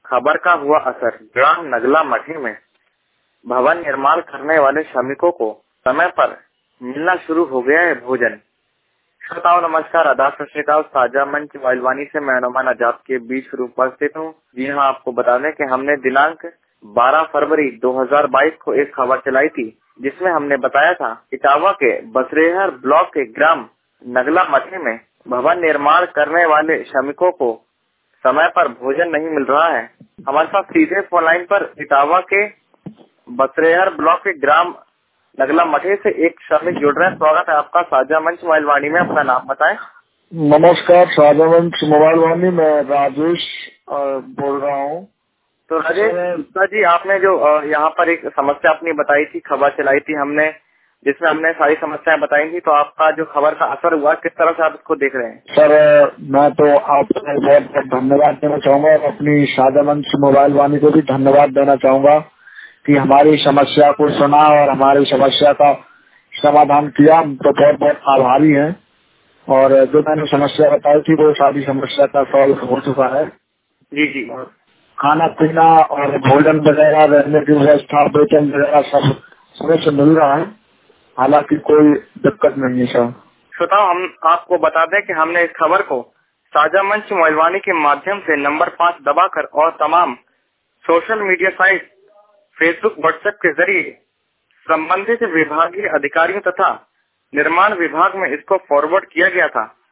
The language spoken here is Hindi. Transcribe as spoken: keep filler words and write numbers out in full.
खबर का हुआ असर। ग्राम नगला मठी में भवन निर्माण करने वाले श्रमिकों को समय पर मिलना शुरू हो गया है भोजन। श्रोताओं नमस्कार, आदाब, सत श्री अकाल। साझा मंच वाइलवानी से मैं अनुमान आजाद के बीच उपस्थित हूँ। जी हाँ, आपको बता दें कि हमने दिनांक बारह फरवरी दो हज़ार बाईस को एक खबर चलाई थी, जिसमें हमने बताया था इटावा के बसरेहर ब्लॉक के ग्राम नगला मठी में भवन निर्माण करने वाले श्रमिकों को समय पर भोजन नहीं मिल रहा है। हमारे साथ सीधे फोन लाइन पर इटावा के बसरेहर ब्लॉक के ग्राम नगला मठी से एक श्रमिक जुड़ रहे हैं। स्वागत है आपका साझा मंच मोबाइल में। अपना नाम बताएं। नमस्कार, साझा मंच मोबाइल वाणी, मैं राजेश अ, बोल रहा हूँ। तो राजेश गुप्ता जी, आपने जो अ, यहाँ पर एक समस्या अपनी बताई थी, खबर चलाई थी हमने, जिसमें हमने सारी समस्याएं बताई थी, तो आपका जो खबर का असर हुआ, किस तरह से आप इसको देख रहे हैं? सर, मैं तो आपको बहुत बहुत धन्यवाद देना चाहूंगा और अपनी साझा मंच मोबाइल वाणी को भी धन्यवाद देना चाहूंगा कि हमारी समस्या को सुना और हमारी समस्या का समाधान किया। हम तो बहुत बहुत आभारी हैं। और जो मैंने समस्या बताई थी वो सारी समस्या का सॉल्व हो चुका है। जी जी। और खाना पीना और भोजन वगैरह, रहने की व्यवस्था, वेतन वगैरह सब समय से मिल रहा है। हालांकि कोई दिक्कत नहीं है सर। श्रोताओं, हम आपको बता दें कि हमने इस खबर को साझा मंच मोबाइल के माध्यम से नंबर पाँच दबाकर और तमाम social media site, Facebook, WhatsApp के जरिए संबंधित विभागीय अधिकारियों तथा निर्माण विभाग में इसको फॉरवर्ड किया गया था।